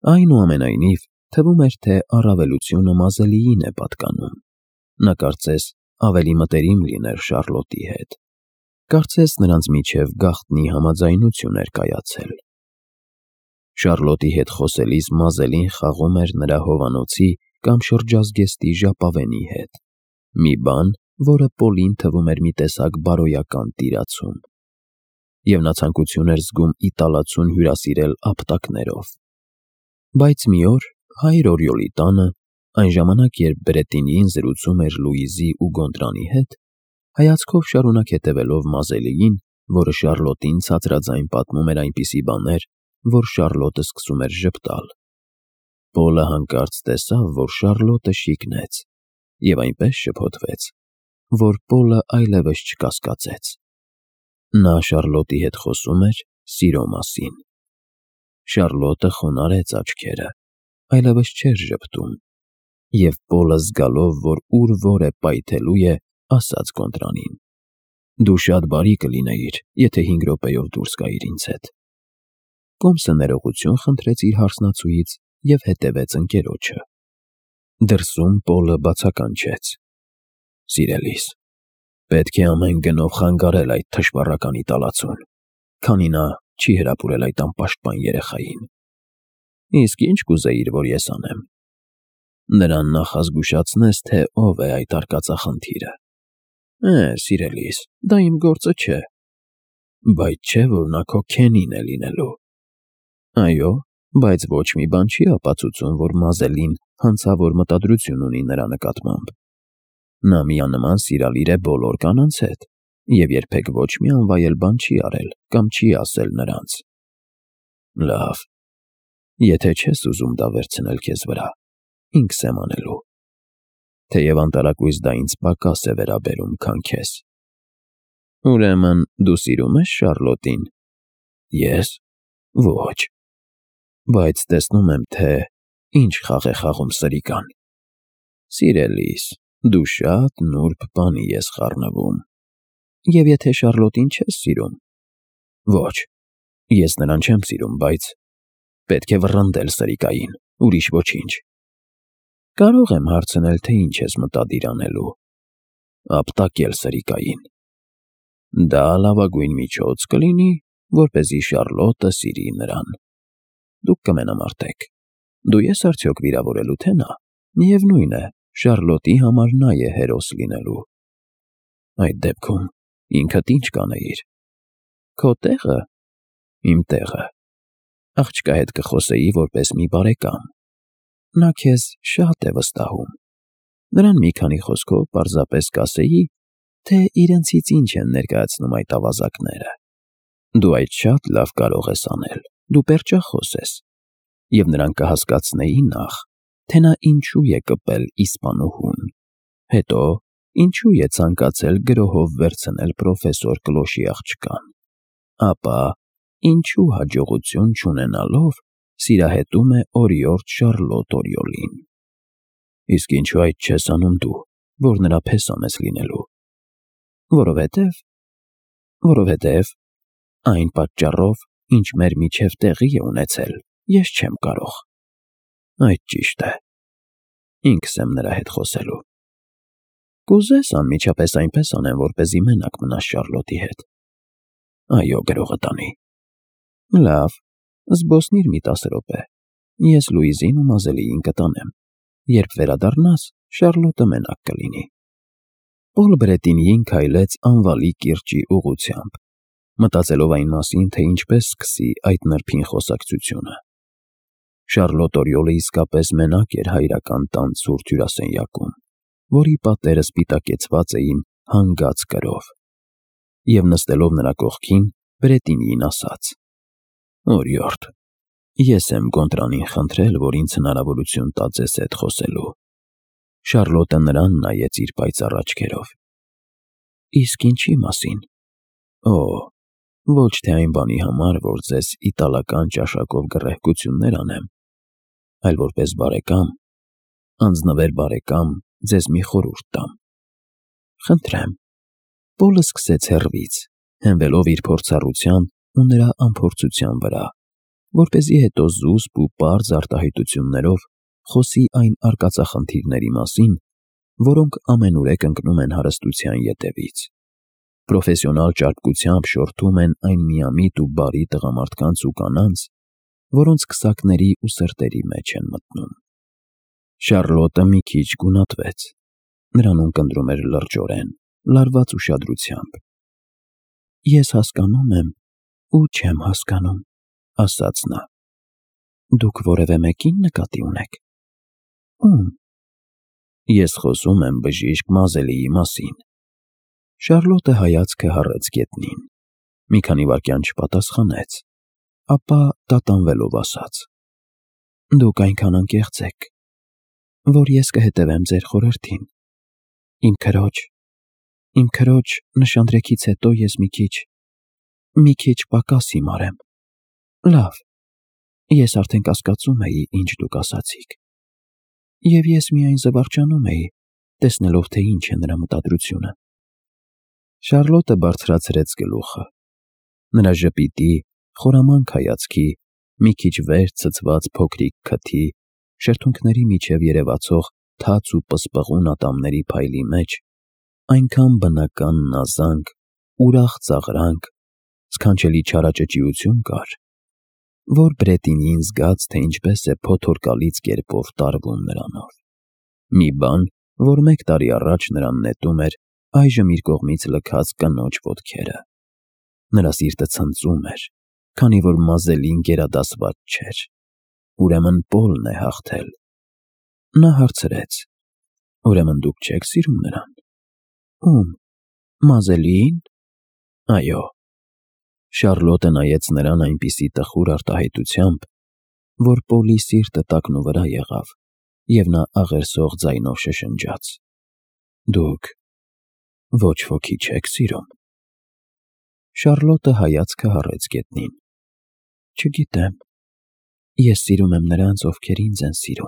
Այնուամենայնիվ, թվում էր, թե առավելությունը Մազելիին է պատկանում։ Նա կարծես ավելի մտերիմ լիներ Շառլոտի հետ։ Կարծես նրանց միջև գաղտնի համաձայնություն էր կայացել։ Շառլոտի հետ խոսելիս Մազելին խաղում էր նրա հովանոցի կամ շրջազգեստի ժապավենի հետ։ Մի բան, որը Պոլին թվում էր մի տեսակ բարոյական տիրացում։ Եվ նա ցանկություն էր զգում իտալացուն հյուրասիրել ապտակներով։ Բայց մի օր հայր Օրիոլի տանը, այն ժամանակ, երբ Բրետինին զրուցում էր Լուիզի ու Գոնտրանի հետ, հայացքով շարունակ հետևելով Մազելիին, որը Շառլոտին ցածրաձայն պատմում էր այնպիսի բաներ, որ Շառլոտը սկսում էր ժպտալ։ Պոլը հանկարծ տեսավ, որ Շառլոտը շիկնեց, և այնպես շփոթվեց, որ Պոլը այլևս չկասկածեց։ Նա Շառլոտի հետ խոսում էր սիրո մասին։ Շառլոտը խոնարհեց աչքերը, այլևս չէր ժպտում, և Պոլը զգալով, որ ուր որ է պայթելու է, ասաց Գոնտրանին. «Դու շատ բարի կլինեիր, եթե 5 րոպեով դուրս գայիր ինձ հետ»։ Կոմսը ներողություն խնդրեց իր հարսնացուից և հետևեց ընկերոջը։ Դրսում Պոլը բացականչեց. «Սիրելիս, պետք է ամեն գնով խանգարել այդ թշվառական իտալացուն, քանի նա չի հրապուրել այդ անպաշտպան երեխային»։ Իսկ ի՞նչ կուզեիր, որ ես անեմ։ Նրան նախազգուշացնես, թե ով է այդ արկածախնդիրը։ Սիրելիս, դա իմ գործը չէ։ Բայց չէ՞ որ նա քո քենին է լինելու։ Այո, բայց ոչ մի բան չի ապացուցում, որ Մազելին հանցավոր մտադրություն ունի նրա նկատմամբ։ Նա միանման սիրալիր է բոլոր կանանց հետ և երբեք ոչ մի անվայել բան չի արել կամ չի ասել նրանց։ Լավ, եթե չես ուզում դա վերցնել քեզ վրա, ինքս եմ անելու։ Թեև անտարակույս դա ինձ պակաս է վերաբերում, քան քեզ։ Ուրեմն դու սիրում ես Շառլոտին։ Ես։ Ոչ։ Բայց տեսնում եմ, թե ինչ խաղ է խաղում սրիկան։ Սիրելիս, դու շատ նուրբ բանի ես խառնվում։ Եվ եթե Շառլոտին չես սիրում։ Ոչ, ես նրան չեմ սիրում, բայց պետք է վռնդել սրիկային, ուրիշ ոչինչ։ Կարող եմ հարցնել, թե ինչ ես մտադիր անելու։ Ապտակել սրիկային։ Դա լավագույն միջոց կլինի, որպեսզի Շառլոտը սիրի նրան։ Դուք կմենամարտեք։ Դու ես արդյոք վիրավորելու, թե նա։ Միևնույն է, Շառլոտի համար նա է հերոս լինելու։ Այդ դեպքում ինքդ ինչ կանեիր։ Քո տեղը։ Իմ տեղը։ Աղջկա հետ կխոսեի որպես մի բարեկամ։ Նա քեզ շատ է վստահում։ Նրան մի քանի խոսքով պարզապես կասեի, թե իրենցից ինչ են ներկայացնում այդ ավազակները։ Դու այդ շատ լավ կարող ես անել, դու պերճախոս ես, և նրան կհասկացնեի նախ, թե նա ինչու է կպել իսպանուհուն, հետո ինչու է ցանկացել գրոհով վերցնել պրոֆեսոր Կլոշի աղջկան, ապա ինչու հաջողություն չունենալով սիրահետում է օրիորդ Շառլոտ Օրիոլին։ Իսկ ինչու այդ չես անում դու, որ նրա փեսան ես լինելու։ Որովհետև այն պատճառով, ինչ մեր միջև տեղի է ունեցել, ես չեմ կարող։ Այդ ճիշտ է։ Ինքս եմ նրա հետ խոսելու։ Կուզես անմիջապես այնպես անեմ, որպեսզի մենակ մնաս Շառլոտի հետ։ Այո, գրողը տանի։ Լավ, զբոսնիր մի 10 րոպե։ Ես Լուիզին ու Մազելիին կտանեմ։ Երբ վերադառնաս, Շառլոտը մենակ կլինի։ Պոլ Բրետինին քայլեց անվալի կիրճի ուղղությամբ, մտածելով այն մասին, թե ինչպես սկսի այդ նրբին խոսակցությունը։ Շառլոտ Օրիոլը իսկապես մենակ էր հայրական տան ցուրտ հյուրասենյակում, որի պատերը սպիտակեցված էին հանգած կրով։ Եվ նստելով նրա կողքին, Բրետինին ասաց. Օրիորդ, ես եմ Գոնտրանին խնդրել, որ ինձ հնարավորություն տա ձեզ հետ խոսելու։ Շառլոտը նրան նայեց իր պայծառ աչքերով։ Իսկ ինչի մասին։ Ոչ թե այն բանի համար, որ ձեզ իտալական ճաշակով գռեհկություններ անեմ, այլ որպես բարեկամ, անձնվեր բարեկամ, ձեզ մի խորհուրդ տամ։ Խնդրեմ։ Պոլը սկսեց հեռվից, հենվելով իր փորձառության ու նրա անփորձության վրա, որպեսզի հետո զուսպ ու պարզ արտահայտություններով խոսի այն արկածախնդիրների մասին, որոնք ամենուրեք ընկնում են հարստության ետևից։ Պրոֆեսիոնալ ճարպկությամբ շորթում են այն միամիտ ու բարի տղամարդկանց ու կանանց, որոնց քսակների ու սրտերի մեջ են մտնում։ Շառլոտը մի քիչ գունատվեց։ Նրան ունկնդրում էր լրջորեն, լարված ուշադրությամբ։ Ես հասկանում եմ ու չեմ հասկանում, ասաց նա։ Դուք որևէ մեկին նկատի ունեք։ Ում։ Ես խոսում եմ բժիշկ Մազելիի մասին։ Շառլոտը հայացքը հառեց գետնին։ Մի քանի վայրկյան չպատասխանեց, ապա տատանվելով ասաց. Դուք այնքան անկեղծ եք, որ ես կհետևեմ ձեր խորհրդին։ Իմ քրոջ նշանдрեքից հետո ես մի քիչ պակաս հիմար եմ։ Լավ, ես արդեն կասկածում էի, ինչ դուք ասացիք։ Եվ ես միայն զվարճանում էի, տեսնելով, թե ինչ է նրա մտադրությունը։ Շառլոտը բարձրացրեց գլուխը։ Նրա ժպիտի, խորամանկ հայացքի, մի քիչ վեր ցցված փոքրիկ քթի, շրթունքների միջև երևացող թաց ու պսպղուն ատամների փայլի մեջ այնքան բնական նազանք, ուրախ ծաղրանք, սքանչելի չարաճճիություն կար, որ Բրետինին զգաց, թե ինչպես է փոթորկալից կերպով տարվում նրանով։ Մի բան, որ 1 տարի առաջ նրան նետում էր այժմ իր կողմից լքած կնոջ ոտքերը։ Նրա սիրտը ցնծում էր, քանի որ Մազելին գերադասված չէր։ Ուրեմն Պոլն է հաղթել։ Նա հարցրեց. Ուրեմն դուք չեք սիրում նրան։ Ում։ Մազելին։ Այո։ Շառլոտը նայեց նրան այնպիսի տխուր արտահայտությամբ, որ Պոլի սիրտը տակնուվրա եղավ, և նա աղերսող ձայնով շշնջաց. Դուք ոչ ոքի չեք սիրում։ Շառլոտը հայացքը հառեց գետնին։ Չգիտեմ։ Ես սիրում եմ նրանց, ովքեր ինձ են սիրում։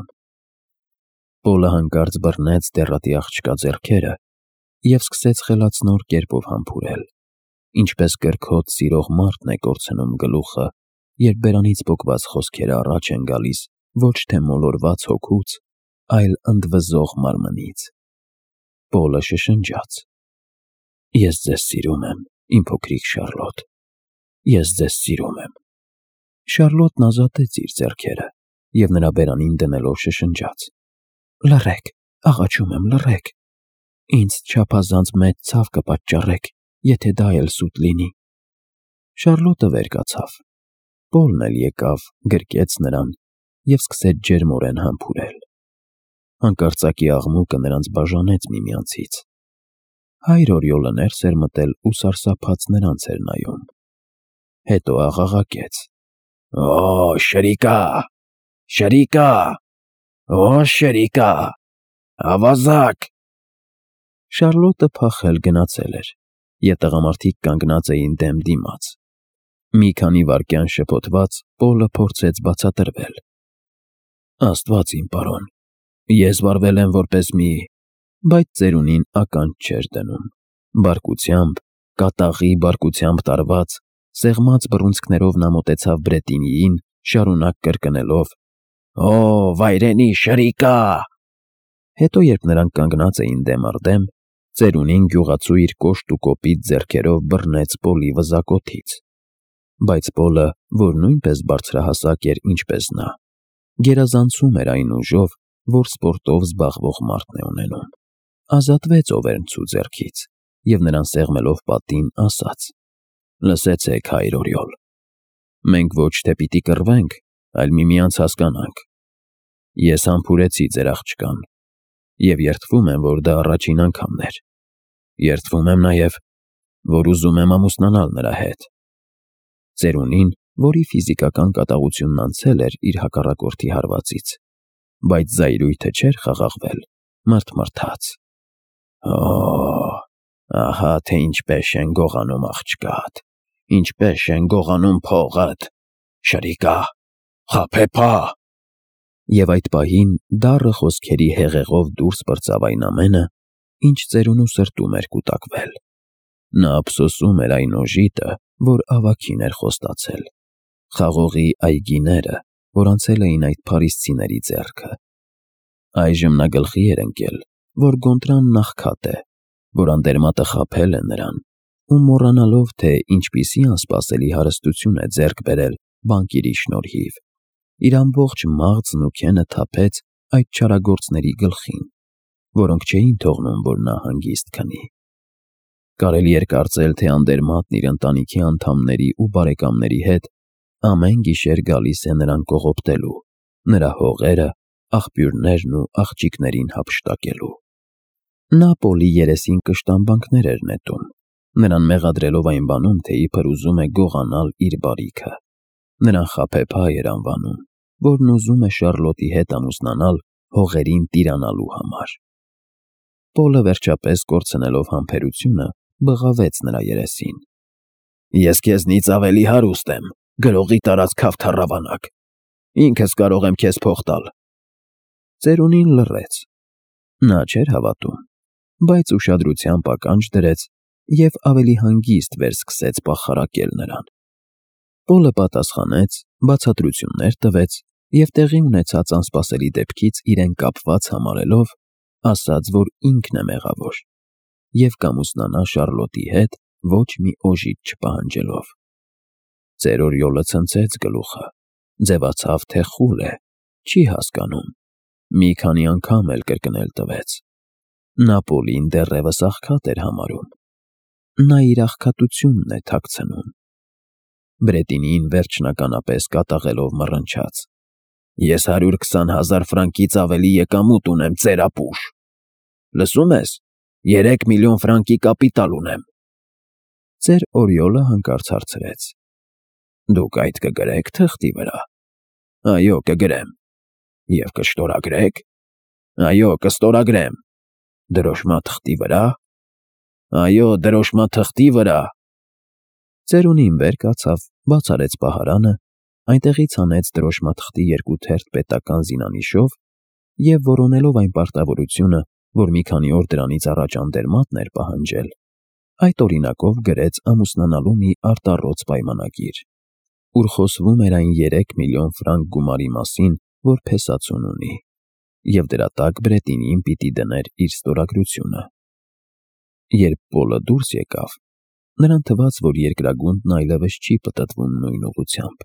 Պոլը հանկարծ բռնեց դեռատի աղջկա ձեռքերը և սկսեց խելացնոր կերպով համբուրել, ինչպես կրքոտ սիրող մարդն է կորցնում գլուխը, երբ բերանից պոկված խոսքերը առաջ են գալիս ոչ թե մոլորված հոգուց, այլ ընդվզող մարմնից։ Պոլը շշնջաց. Ես ձեզ սիրում եմ, իմ փոքրիկ Շառլոտ։ Ես ձեզ սիրում եմ։ Շառլոտն ազատեց իր ձեռքերը և նրա բերանին դնելով շշնջաց. Լռեք, աղաչում եմ, լռեք։ Ինձ չափազանց մեծ ցավ կպատճառեք, եթե դա էլ սուտ լինի։ Շառլոտը վեր կացավ։ Պոլն էլ եկավ, գրկեց նրան և սկսեց ջերմորեն համբուրել։ Հանկարծակի աղմուկը նրանց բաժանեց միմյանցից։ Հայր Օրիոլը ներս էր մտել ու սարսափած նրանց էր նայում։ Հետո աղաղակեց. Օ, շրիկա, շրիկա, օ, շրիկա, ավազակ։ Շառլոտը փախել գնացել էր, և տղամարդիկ կանգնած էին դեմ դիմաց։ Մի քանի վայրկյան շփոթված, Պոլը փորձեց բացատրվել. Աստված իմ պարոն, ես վարվել եմ որպես մի… Բայց ծերունին ականջ չէր դնում։ Բարկությամբ, կատաղի բարկությամբ տարված, սեղմած բռունցքներով նա մոտեցավ Բրետինիին, շարունակ կրկնելով. Օ, վայրենի շրիկա։ Հետո, երբ նրանք կանգնած էին դեմ առ դեմ, ծերունին գյուղացու իր կոշտ ու կոպիտ ձեռքերով բռնեց Պոլի վզակոթից։ Բայց Պոլը, որ նույնպես բարձրահասակ էր ինչպես նա, գերազանցում էր այն ուժով, որ սպորտով զբաղվող մարդն է ունենում, ազատվեց Օվերնցու ձեռքից և նրան սեղմելով պատին ասաց. Լսեցեք, հայր Օրիոլ, մենք ոչ թե պիտի կռվենք, այլ միմյանց հասկանանք։ Ես համբուրեցի ձեր աղջկան և երդվում եմ, որ դա առաջին անգամն էր։ Երդվում եմ նաև, որ ուզում եմ ամուսնանալ նրա հետ։ Ծերունին, որի ֆիզիկական կատաղությունն անցել էր իր հակառակորդի հարվածից, բայց զայրույթը չէր խաղաղվել, մռթմռթաց. Օ, ահա թե ինչպես են գողանում աղջկադ, ինչպես են գողանում փողդ, շրիկա, խաբեբա։ Եվ այդ պահին դառը խոսքերի հեղեղով դուրս պրծավ այն ամենը, ինչ ծերունու սրտում էր կուտակվել։ Նա ափսոսում էր այն օժիտը, որ ավագին էր խոստացել։ խաղողի այգիները, որ անցել էին այդ փարիսցիների ձեռքը։ Այժմ նա գլխի էր ընկել, որ Գոնտրան աղքատ է, որ անդերմատը խաբել է նրան, ու մոռանալով, թե ինչպիսի անսպասելի հարստություն է ձեռք բերել բանկիրի շնորհիվ, իր ամբողջ մաղձն ու քենը թափեց այդ չարագործների գլխին, որոնք չէին թողնում, որ նա հանգիստ քնի։ Կարելի էր կարծել, թե անդերմատն իր ընտանիքի անդամների ու բարեկամների հետ ամեն գիշեր գալիս է նրան կողոպտելու, նրա հողերը, աղբյուրներն ու աղջիկներին հափշտակելու։ Նա Պոլի երեսին կշտամբանքներ էր նետում, նրան մեղադրելով այն բանում, թե իբր ուզում է գողանալ իր բարիքը։ Նրան խաբեբայ էր անվանում, որն ուզում է Շառլոտի հետ ամուսնանալ հողերին տիրանալու համար։ Պոլը վերջապես կորցնելով համբերությունը, բղավեց նրա երեսին. «Ես քեզնից ավելի հարուստ եմ, գրողի տարած քավթառավանակ։ Ինքս կարող եմ քեզ փող տալ»։ Ծերունին լռեց։ Նա չէր հավատում, բայց ուշադրությամբ ականջ դրեց և ավելի հանգիստ վերսկսեց պախարակել նրան։ Պոլը պատասխանեց, բացատրություններ տվեց և տեղի ունեցած անսպասելի դեպքից իրեն կապված համարելով, ասաց, որ ինքն է մեղավոր և կամուսնանա Շառլոտի հետ ոչ մի օժիտ չպահանջելով։ Ծեր Օրիոլը ցնցեց գլուխը, ձևացավ, թե խուլ է, չի հասկանում, մի քանի անգամ էլ կրկնել տվեց։ Նա Պոլին դեռևս աղքատ էր համարում։ Նա իր աղքատությունն է թաքցնում։ Բրետինին վերջնականապես կատաղելով մռնչաց. «Ես 120,000 ֆրանկից ավելի եկամուտ ունեմ, ծերապուշ։ Լսում ես, 3 միլիոն ֆրանկի կապիտալ ունեմ»։ Ծեր Օրիոլը հանկարծ հարցրեց. «Դուք այդ կգրե՞ք թղթի վրա»։ «Այո, կգրեմ»։ «Եվ կշտորագրե՞ք»։ «Այո, կստորագրեմ»։ «Դրոշմա թղթի վրա»։ «Այո, դրոշմա թղթի վրա»։ Ծերունին վեր կացավ, բաց արեց պահարանը, այնտեղից հանեց դրոշմաթղթի 2 թերթ պետական զինանիշով և, որոնելով այն պարտավորությունը, որ մի քանի օր դրանից առաջ անդերմատն էր պահանջել, այդ օրինակով գրեց ամուսնանալու մի արտառոց պայմանագիր, ուր խոսվում էր այն 3 միլիոն ֆրանկ գումարի մասին, որ փեսացուն ունի, և դրա տակ Բրետինին պիտի դներ իր ստորագրությունը։ Երբ Պոլը դուրս եկավ, նրան թվաց, որ երկրագունդն այլևս չի պտտվում նույն ուղղությամբ։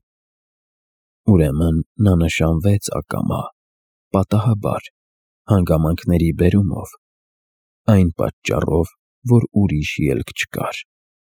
Ուրեմն նա նշանվեց ակամա, պատահաբար, հանգամանքների բերումով, այն պատճառով, որ ուրիշ ելք չկար։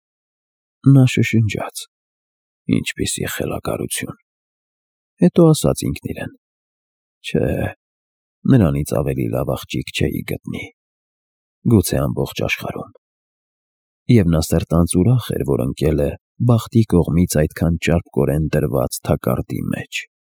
Նա շշնջաց. «Ինչպիսի խելագարություն»։ Հետո ասաց ինքն իրեն. «Չէ, նրանից ավելի լավ աղջիկ չէի գտնի, գուցե ամբողջ աշխարհում»։ Եվ նա սրտանց ուրախ էր, որ ընկել է բախտի կողմից այդքան ճարպկորեն դրված թակարդի մեջ։